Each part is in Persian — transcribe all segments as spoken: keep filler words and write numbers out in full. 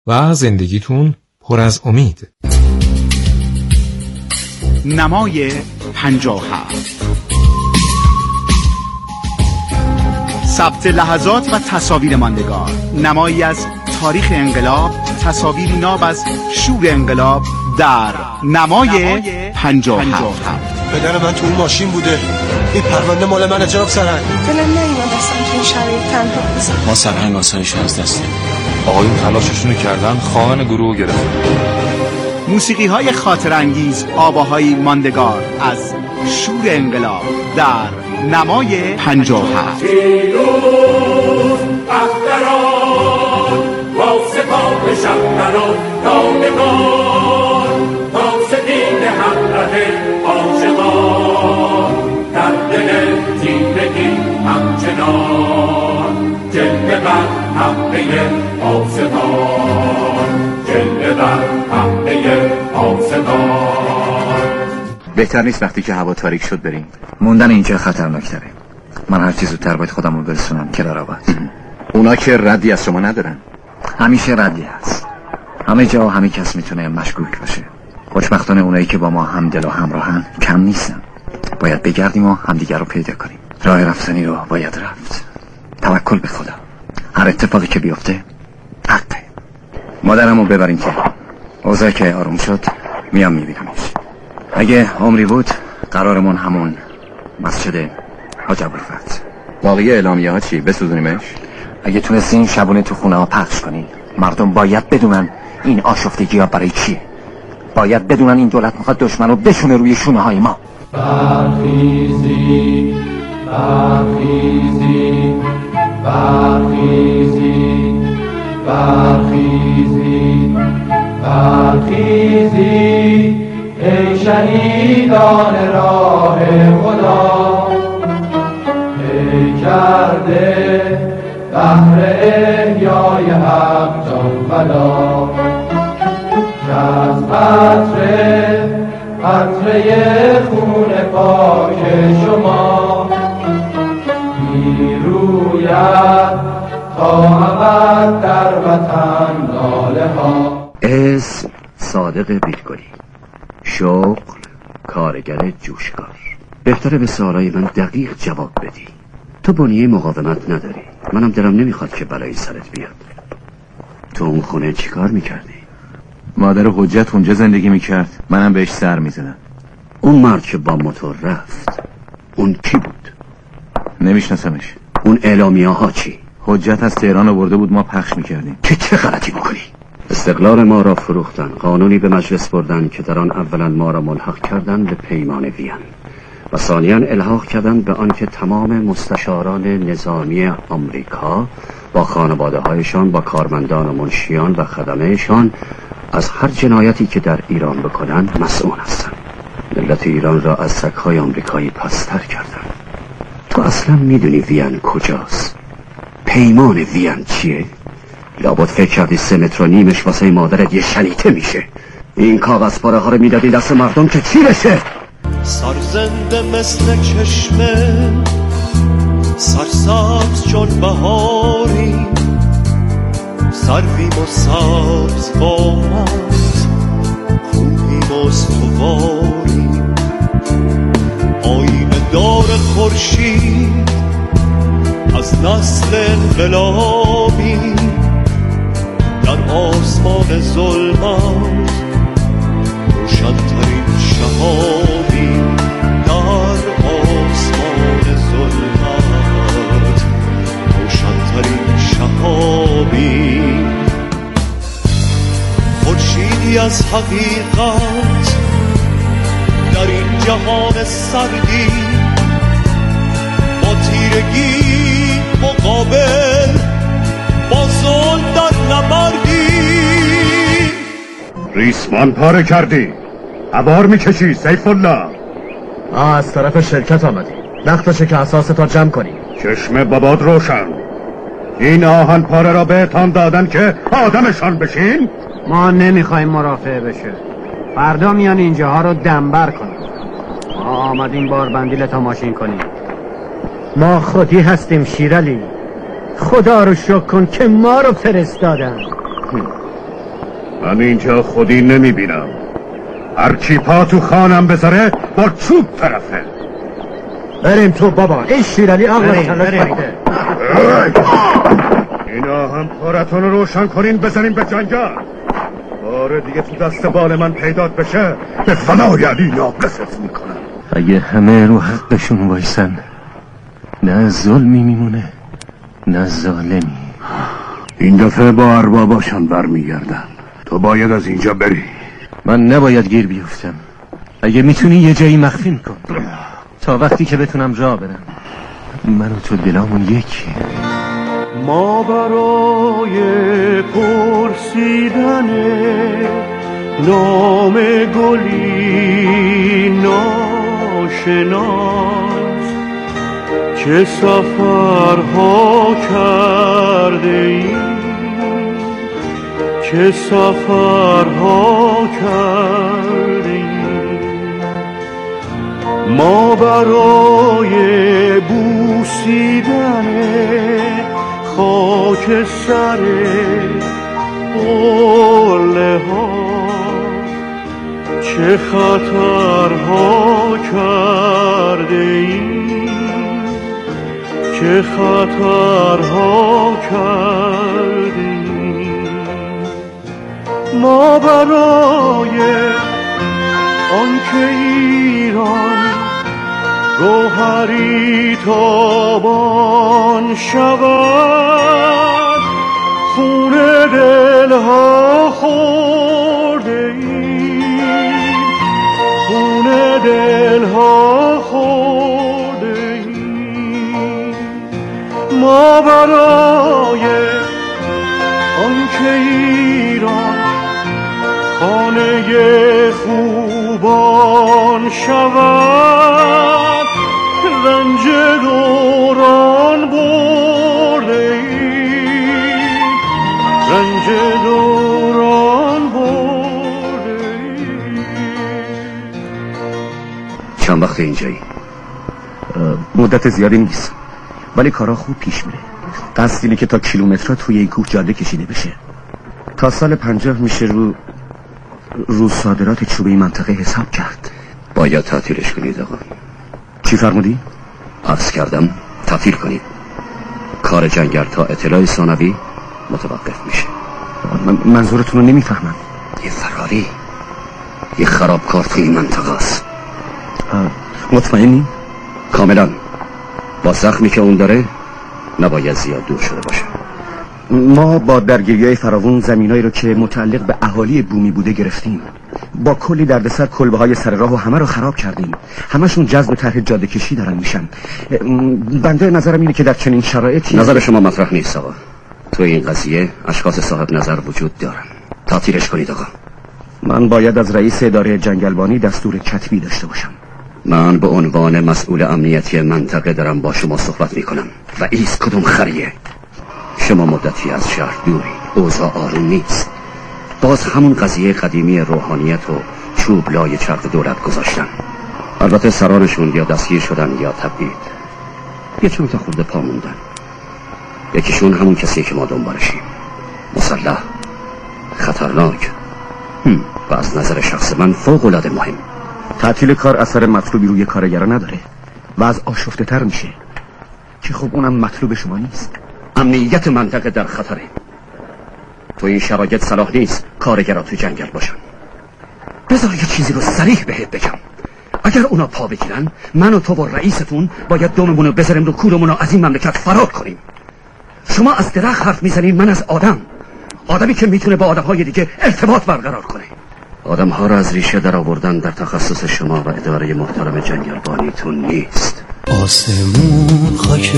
و زندگیتون پر از امید. نمای پنجاه و هفت، ثبت لحظات و تصاویر ماندگار، نمایی از تاریخ انقلاب، تصاویری ناب از شور انقلاب در نمای پنجاه و هفت. پدر من تو اون ماشین بوده. این پرونده مال من جناب سرهنگ. دلم نمیاد اصلا تو این شرایط تنها بزنم. ما سرهنگ آسایش از دست دادیم. آقایون تلاششون کردن، خواهان گروه گرفتن. موسیقی های خاطر انگیز، آواهای ماندگار از شور انقلاب در نمای پنجاه و هفت. پیروز اختران با سپاه شهران دادگان تا سپید همراه عاشقان در دل تیرگی همچنان جلوه بر حمله آستان، جلوه بر حمله آستان. بهتر نیست وقتی که هوا تاریک شد بریم؟ موندن اینجا خطرناک‌تره. من هر چیز زودتر باید خودم رو برسونم کلارآباد. اونا که ردی از شما ندارن. همیشه ردی هست. همه جا و همه کس میتونه مشکوک باشه. خوشبختانه اونایی که با ما هم دل و همراهن کم نیستن. باید بگردیم و همدیگر رو پیدا کنیم. راه رفتنی رو باید رفت. توکل به خدا. هر اتفاقی که بیفته حقه. مادرمو ببرین که اوضاع که آروم شد میام میبینمش. اگه عمری بود قرارمون همون مسجد حاج ابوالفتح. باقی اعلامیه ها چی؟ بسوزونیمش؟ اگه تونستین شبونه تو خونه ها پخش کنین، مردم باید بدونن این آشفتگی ها برای چیه. باید بدونن این دولت میخواد دشمن رو بشونه روی شونه های ما. برخیزی برخیزی برخیزی برخیزی برخیزی ای شهیدان راه خدا، ای کرده بهر احیای حق جان فدا، که از قطره قطره خون پاک شما میروید تا ابد در وطن لاله ها. اسم صادق بیلگلی، شغل کارگر جوشکار. بهتره به سوالای من دقیق جواب بدی. تو بنیه مقاومت نداری، منم دلم نمیخواد که بلایی سرت بیاد. تو اون خونه چی کار میکردی؟ مادر حجت اونجا زندگی میکرد، منم بهش سر میزدم. اون مرد که با موتور رفت اون کی بود؟ نمیشناسمش. اون اعلامیه ها چی؟ حجت از تهران آورده بود، ما پخش میکردیم. که چه غلطی بکنی؟ استقلال ما را فروختن، قانونی به مجلس بردن که در آن اولا ما را ملحق کردن به پیمان وین و ثانیاً الحاق کردن به آنکه تمام مستشاران نظامی آمریکا با خانواده هایشان، با کارمندان و منشیان و خدمهشان از هر جنایتی که در ایران بکنن مسئول هستند. ملت ایران را از سگ‌های آمریکایی پستر کردن. تو اصلا میدونی وین کجاست؟ پیمان وین چیه؟ لابد فکر کردی سه متر و نیمش واسه مادرت یه شلیته میشه. این کاغذ پاره ها رو میدادی دست مردم که چی بشه؟ سرزنده مثل چشمه، سرسبز چون بهاری، سرویم و سبز بامد، خوبیم و استواریم. آینه دار خورشید از نسل انقلابی، در آسمان ظلمت روشن‌ترین شهابی، در آسمان ظلمت روشن‌ترین شهابی. خورشیدی از حقیقت در این جهان سردی، با تیرگی مقابل با ظلم در نبردی. ریسمان پاره کردی، عبار میکشی سیف الله. آه از طرف شرکت آمدی، وقتشه که اساس تا جمع کنی. چشم باباد روشن. این آهن پاره را بهتان دادن که آدمشان بشین؟ ما نمیخوایم مرافعه بشه، فردا میان اینجاها رو دنبر کنیم. ما آمدیم باربندیل تا ماشین کنیم. ما خودی هستیم شیرالی، خدا رو شکر کن که ما رو فرستادن. من اینجا خودی نمیبینم. هر کی پا تو خانم بذاره با چوب طرفه. بریم تو بابا، این شیرالی آقا کلک بایده. اینا هم کارتون رو روشن کنین بزنین به جنگل. باره دیگه تو دست بال من پیدات بشه به فنای علی ناقصت میکنم. اگه همه رو حقشون وایسن نه ظلمی میمونه نه ظالمی. این دفعه با ارباباشان برمیگردن. تو باید از اینجا بری. من نباید گیر بیفتم. اگه میتونی یه جایی مخفی کن تا وقتی که بتونم راه برم. من و تو دلامون یکی. ما برای پرسیدن نام گلی ناشناس چه سفرها کرده ایم، چه سفرها کرده ایم. ما برای بوسیدن خاک سر قله ها چه خطرها کرده ایم، چه خطرها کرده ایم. ما برای آنکه ایران گوهری تابان شود خون دلها خورده ایم، خون دلها خورده ایم. ما برای آنکه ایران خانه خوبان شود رنج دوران برده ایم، رنج دوران برده ایم. چند وقت اینجایی؟ مدت زیادی نیست ولی کارا خوب پیش میره. قصد اینه که تا کیلومترها توی این کوه جاده کشیده بشه. تا سال پنجاه میشه رو رو صادرات چوب این منطقه حساب کرد. باید تعطیلش کنید آقا. چی فرمودی؟ عرض کردم تعطیل کنید. کار جنگل تا اطلاع ثانوی متوقف میشه. من منظورتون رو نمیفهمم. یه فراری یه خرابکار توی این منطقه است. مطمئنی؟ کاملا. با زخمی که اون داره نباید زیاد دور شده باشه. ما با درگیری‌های فراوون زمینایی رو که متعلق به اهالی بومی بوده گرفتیم. با کلی دردسر کلبه‌های سر راه و همه رو خراب کردیم. همشون جذب طرح جاده کشی دارن میشن. بنده نظرم اینه که در چنین شرایطی نظر شما مطرح نیست آقا. تو این قضیه اشخاص صاحب نظر وجود دارن. تعطیلش کنید آقا. من باید از رئیس اداره جنگلبانی دستور کتبی داشته باشم. من به عنوان مسئول امنیتی منطقه دارم با شما صحبت میکنم. رئیس کدوم خریه؟ شما مدتی از شهر دوری، اوضاع آروم نیست. باز همون قضیه قدیمی روحانیت و چوب لای چرخ دولت گذاشتن. البته سرانشون یا دستگیر شدن یا تبعید. یه چند تا خورده پا موندن. یکیشون همون کسی که ما دنبالشیم، مسلح، خطرناک و از نظر شخص من فوق العاده مهم. تعطیل کار اثر مطلوبی روی کارگرا نداره و از آشفته تر میشه که خب اونم مطلوب شما نیست. امنیت منطقه در خطره. تو این شرایط صلاح نیست کارگرا تو جنگل باشن. بذار یه چیزی رو صریح بهت بگم. اگر اونا پا بگیرن من و تو و رئیستون باید دوممون رو بذاریم رو کورمون رو از این مملکت فرار کنیم. شما از درخت حرف میزنین، من از آدم. آدمی که میتونه با آدمهای دیگه ارتباط برقرار کنه. آدمها رو از ریشه در آوردن در تخصص شما و اداره محترم جنگلبانیتون نیست. آسمون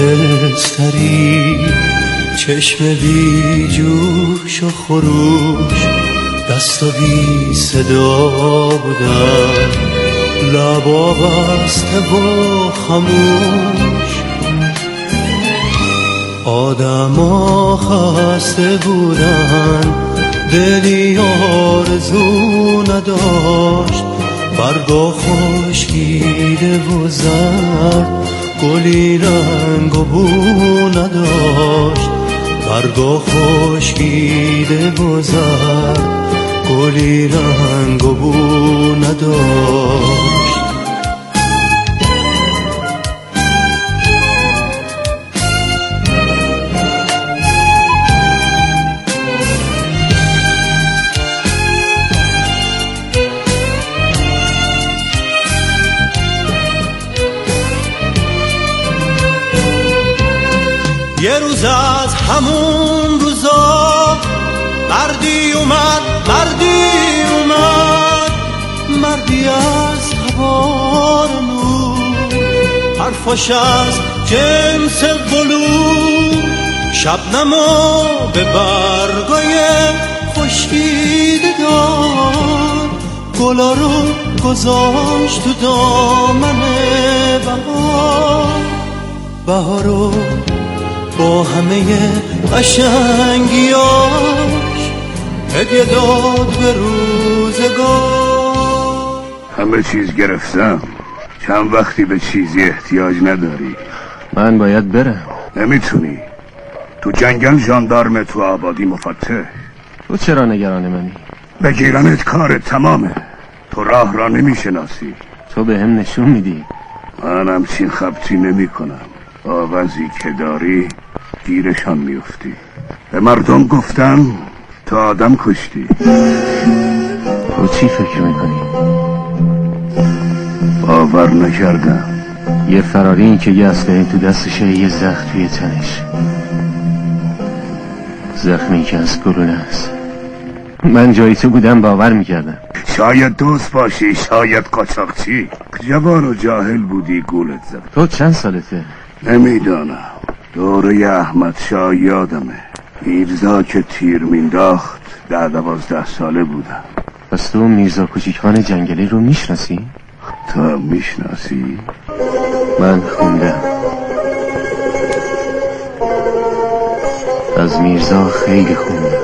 خاکستری، چشم بی جوش و خروش، دست و بی صدا بودن، لبا بسته و خموش. آدما خسته بودن، دلی آرزو نداشت، برگا خشکیده و زرد، گلی رنگ و بو نداشت. برگا خشکیده و زرد، گلی رنگ و بو نداشت. یه روز از همون روزا مردی اومد، مردی اومد، مردی از تبار نور، حرفاش از جنس بلور، شبنمو به برگای خشکیده دار، گلا رو گذاشت تو دامن بهار، بهارو با همه قشنگیاش هدیه داد به روزگار. همه چیز گرفتم، چند وقتی به چیزی احتیاج نداری. من باید برم. نمیتونی، تو جنگل ژاندارم، تو آبادی مفتش. تو چرا نگران منی؟ بگیرنت کار تمامه، تو راه را نمیشناسی. تو به هم نشون میدی. من همچین خبتی نمی کنم، آوازی که داری گیرشان میفتی. به مردم گفتم تا آدم کشتی. تو چی فکر میکنی؟ باور نکردم. یه فراری این که یه اسلحه تو دستشه، یه زخم توی تنش، زخمی که از گلوله است. من جای تو بودم باور میکردم. شاید دوست باشی، شاید قاچاقچی. جوان و جاهل بودی گولت زد. تو چند سالته؟ نمیدانم، دوره احمد شاه یادمه. میرزا که تیر مینداخت ده دوازده ساله بودم. پس تو میرزا کوچیک خان جنگلی رو میشناسی؟ تو میشناسی؟ من خوندم از میرزا، خیلی خوندم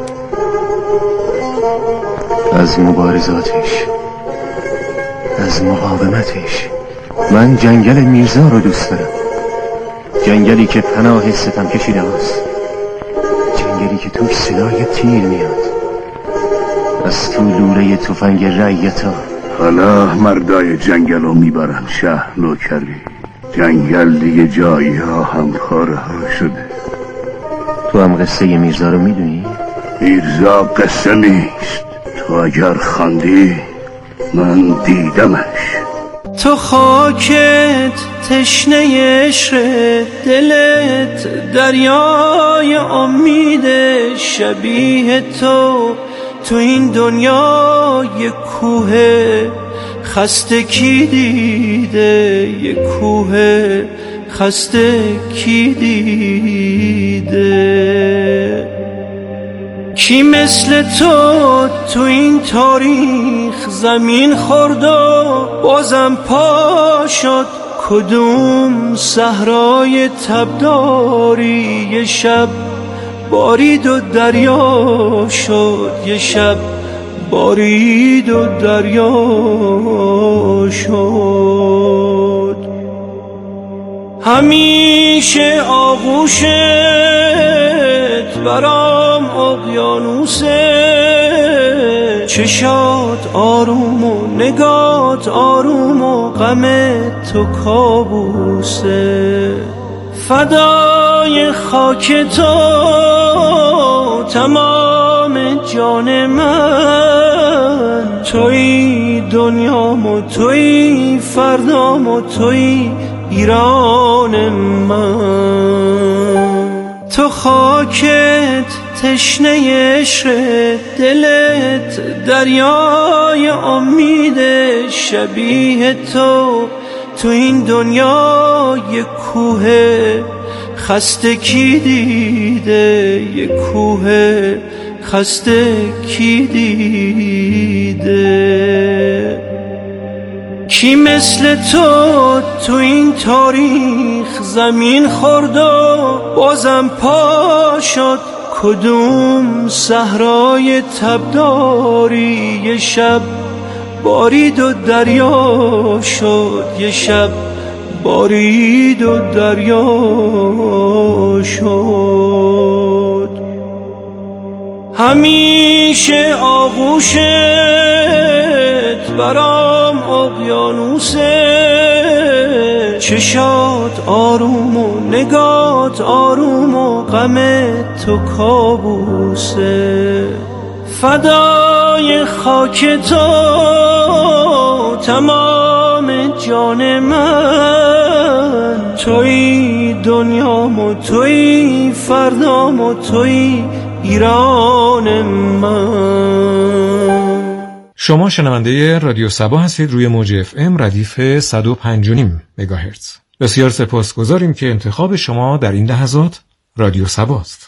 از مبارزاتش، از مقاومتش. من جنگل میرزا رو دوست دارم، جنگلی که پناه ستم کشیده هست، جنگلی که توش صدای تیر میاد از تو لوله تفنگ رعیتا. حالا مردای جنگل رو میبرن شهر نوکری. جنگل دیگه جایی ها همکاره ها شده. تو هم قصه میرزا رو میدونی؟ میرزا قصه نیست، تو اگر خواندی من دیدمش. تو خاکت تشنه عشق، دلت دریای امید. شبیه تو تو این دنیا یه کوه خسته کی دیده، یه کوه خسته کی دیده. کی مثل تو تو این تاریخ زمین خورد و بازم پا شد؟ کدوم صحرای تبداری یه شب بارید و دریا شد، یه شب بارید و دریا شد. همیشه آغوشت برام اقیانوسه، چشات آروم و نگات آروم و غم تو کابوسه. فدای خاک تو تمام جان من، توی دنیام و توی فردام و توی ایران من. تو خاکت تشنه عشق، دلت دریای امید. شبیه تو تو این دنیا یه کوه خسته کی دیده، یه کوه خسته کی دیده. کی مثل تو تو این تاریخ زمین خورد و بازم پا شد؟ کدوم صحرای تبداری یه شب بارید و دریا شد، یه شب بارید و دریا شد. همیشه آغوشت برام اقیانوسه، چشات آروم و نگات آروم و غم تو کابوسه. فدای خاک تو تمام جان من، توی دنیام و توی فردام و توی ایران من. شما شنونده رادیو صبا هستید روی موج اف ام ردیف صد و پنج و نیم مگاهرتز. بسیار سپاسگزاریم که انتخاب شما در این لحظات رادیو صباست.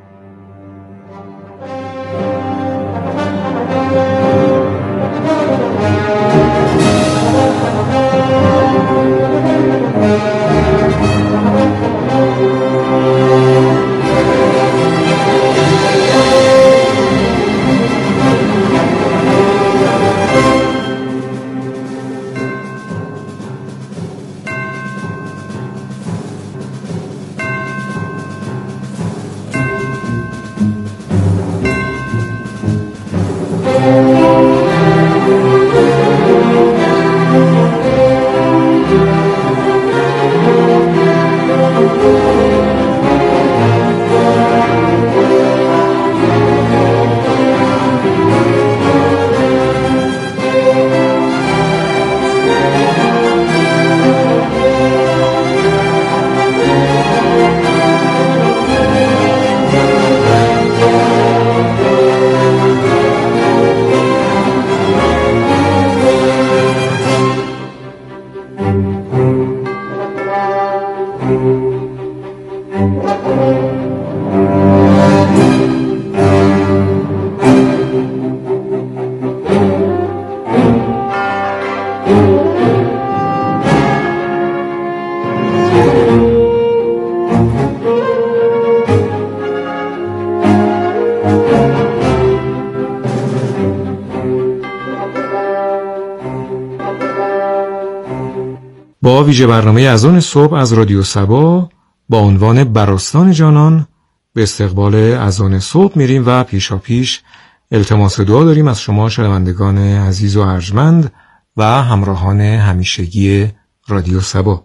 با ویژه برنامه اذان صبح از رادیو صبا با عنوان براستان جانان به استقبال اذان صبح میریم و پیشا پیش التماس دعا داریم از شما شنوندگان عزیز و ارجمند و همراهان همیشگی رادیو صبا.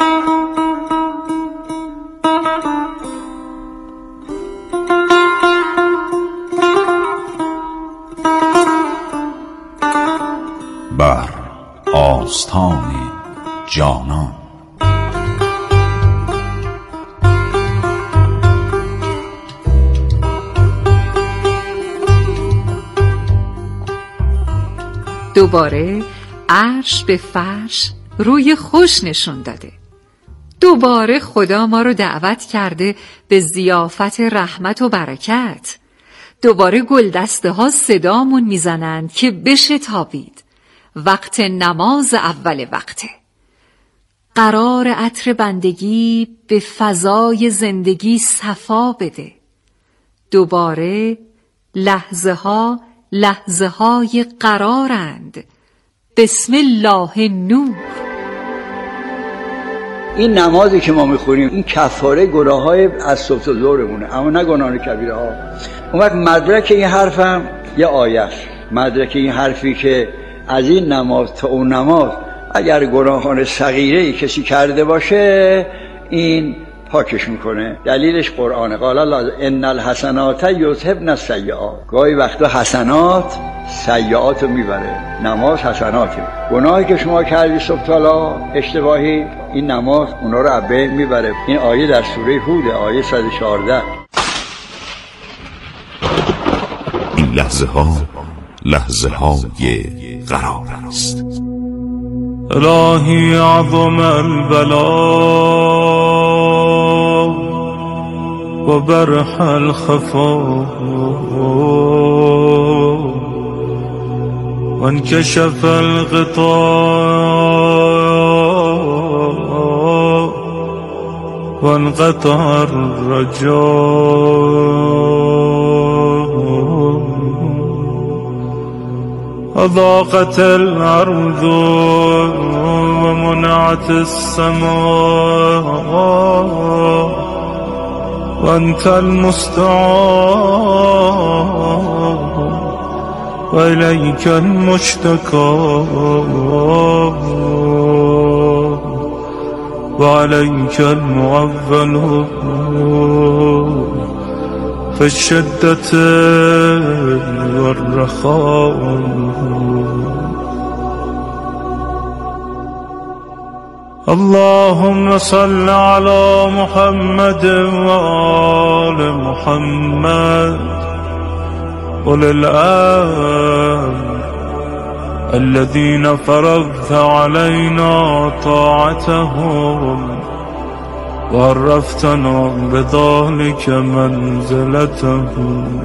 بر آستان جانان. دوباره عرش به فرش روی خوش نشون داده. دوباره خدا ما رو دعوت کرده به ضیافت رحمت و برکت. دوباره گلدسته ها صدامون میزنند که بشتابید، وقت نماز اول وقته. قرار عطر بندگی به فضای زندگی صفا بده. دوباره لحظه ها لحظه های قرارند. بسم الله نور. این نمازی که ما میخوریم این کفاره گناه های از صبح تا ظهرمونه، اما نه گناه کبیره ها. اون وقت مدرک این حرفم یه آیه است. مدرک این حرفی که از این نماز تا اون نماز اگر گناهان صغیره‌ای کسی کرده باشه این پاکش میکنه. دلیلش قرآنه. قال الله ان الحسنات یذهبن السیئات. گاهی وقتا حسنات سیئات رو میبره. نماز حسناته. گناهی که شما کردی صبح تا اشتباهی، این نماز اونا رو از بین میبره. این آیه در سوره هود، آیه صد و چهارده. این لحظه ها لحظه های قرار است. الهی عظم البلا و برح الخفا و انکشف الغطاء و انقطع الرجاء أضاقت الأرض ومنعت السماء وأنت المستعان وإليك المشتكى وعليك المعول في الشدة والرخاء. اللهم صل على محمد وآل محمد أولي الأمر الذين فرضت علينا طاعتهم وعرفتنا بذلك منزلتهم،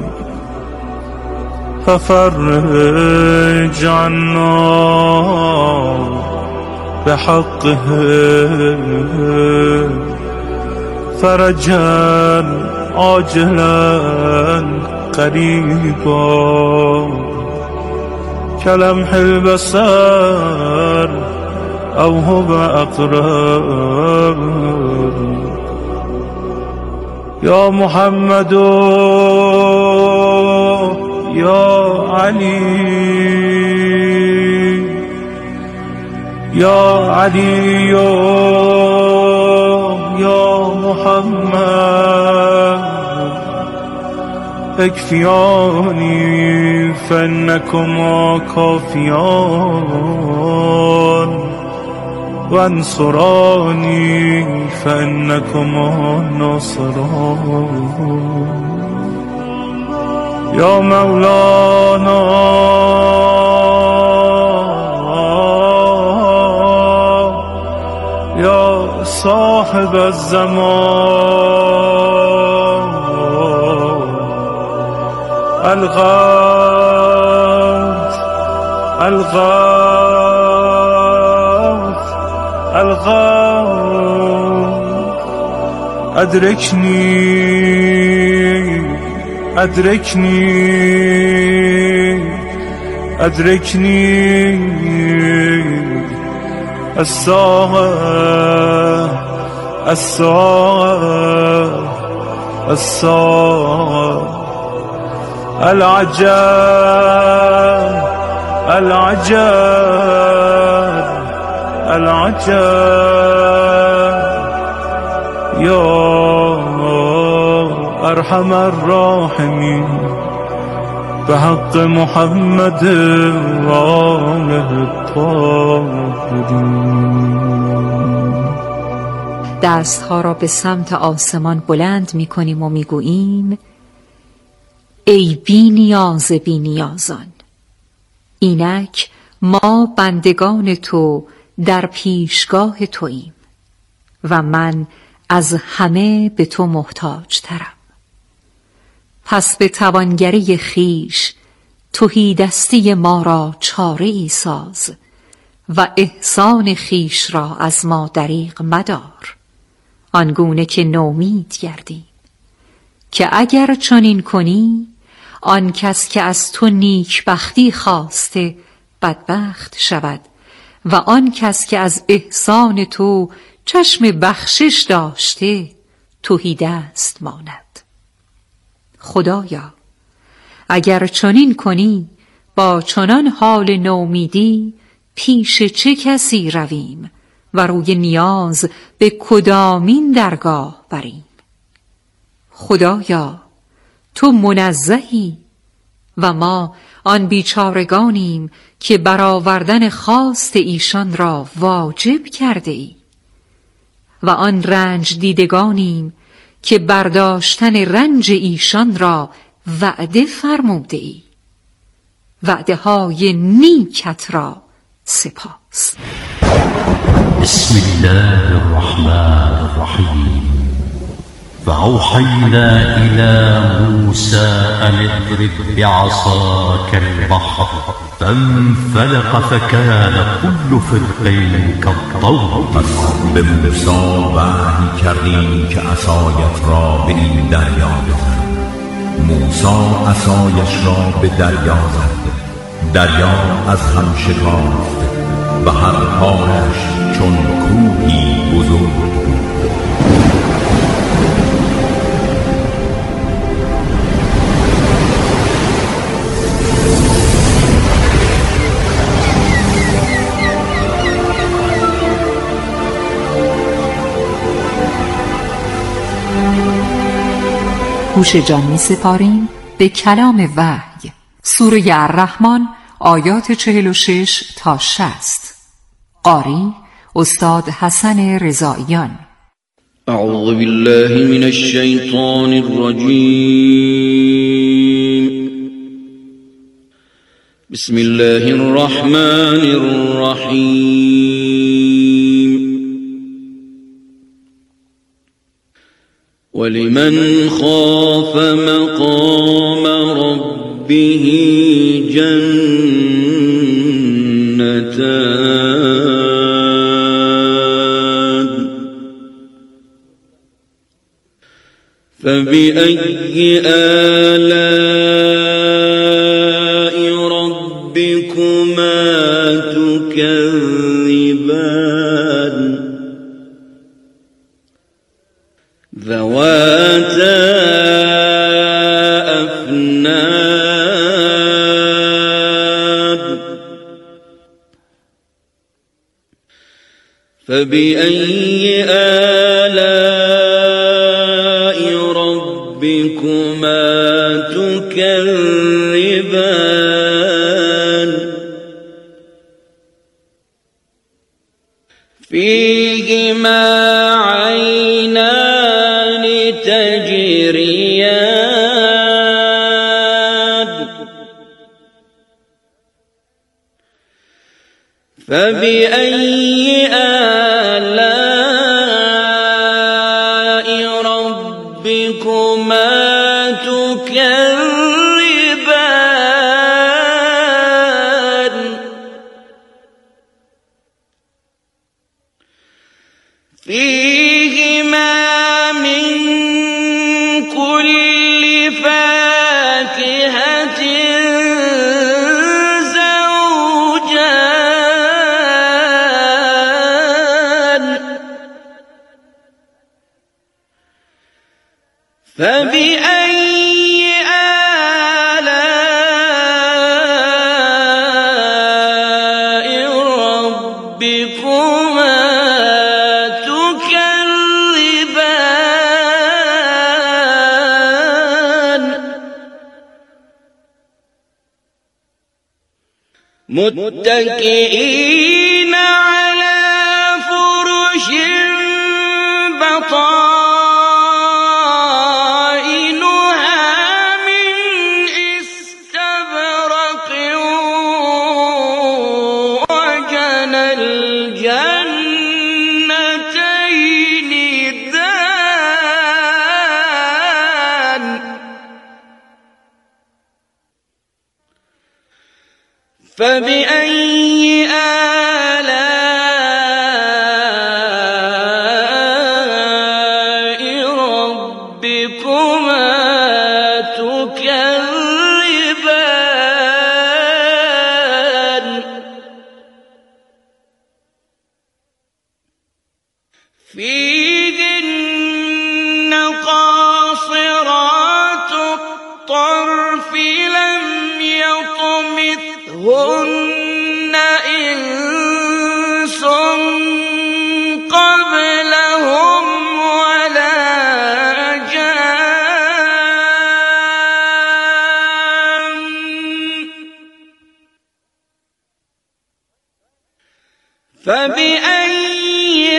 ففرج عنا بحقهم فرجا عاجلا قريبا كلمح البصر أو هو أقرب. يا محمد يا علي يا علي يا محمد اكفياني فإنكما كافيان وانصراني فإنكما ناصران. يا مولانا يا صاحب الزمان الغوث الغوث الغوث أدركني أدركني أدركني الساعة الساعة الساعة العجاب العجاب العجاب. يا أرحم الراحمين بحق محمد وآله الطاهرین. دستها را به سمت آسمان بلند می کنیم و می گوییم ای بی نیاز بی نیازان، اینک ما بندگان تو در پیشگاه توییم و من از همه به تو محتاج ترم. پس به توانگری خیش تهیدستی ما را چاره ای ساز و احسان خیش را از ما دریغ مدار، آنگونه که نومید گردیم. که اگر چنین کنی آن کس که از تو نیکبختی خواسته بدبخت شود و آن کس که از احسان تو چشم بخشش داشته تهیدست ماند. خدایا اگر چنین کنی با چنان حال نومیدی پیش چه کسی رویم و روی نیاز به کدامین درگاه بریم؟ خدایا تو منزهی و ما آن بیچارگانیم که برآوردن خواست ایشان را واجب کرده ای و آن رنج دیدگانیم که برداشتن رنج ایشان را وعده فرموده ای. وعده های نیکت را سپاس. بسم الله الرحمن الرحیم. فأوحينا إلى موسى أن اضرب بعصاك البحر فانفلق فكان كل فرقين كالطود. به موسی وحی کردیم که عصایت را به این دریا بزن. موسی عصایش را به دریا زد، دریا از هم شکافت و هر پارش چون کوهی بزرگ بود. گوش جان می سپاریم به کلام وحی. سوره الرحمن آیات چهل و شش تا شصت. قاری استاد حسن رضاییان. اعوذ بالله من الشیطان الرجیم. بسم الله الرحمن الرحیم. ولمن خاف مقام ربه جنتان فبأي آلاء ربكما تكذبان ذواتا أفنان فبأي آلاء ربكما تكذبان فيهما عينان تجريان فبأي آلاء ربكما تكذبان فيهما من كل فاكهة زوجان فبأي آلاء ربكما تكذبان متكئين على فرش بطائنها من استبرق وجنى الجنتين دان فبأي آلاء ربكما تكذبان فيهن قاصرات الطرف لم يطمثهن إنس قبلهم ولا جان فبأي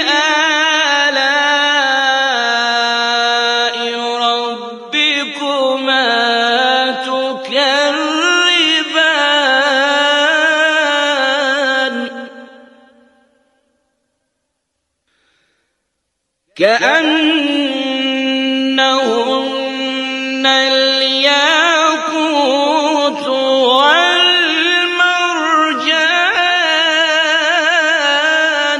آلاء ربكما تكذبان كأنهن الياقوت والمرجان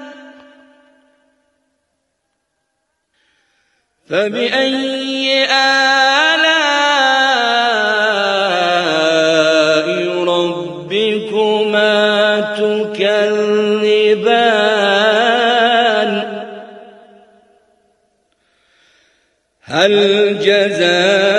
فبأي آلاء ربكما تكذبان هل جزاء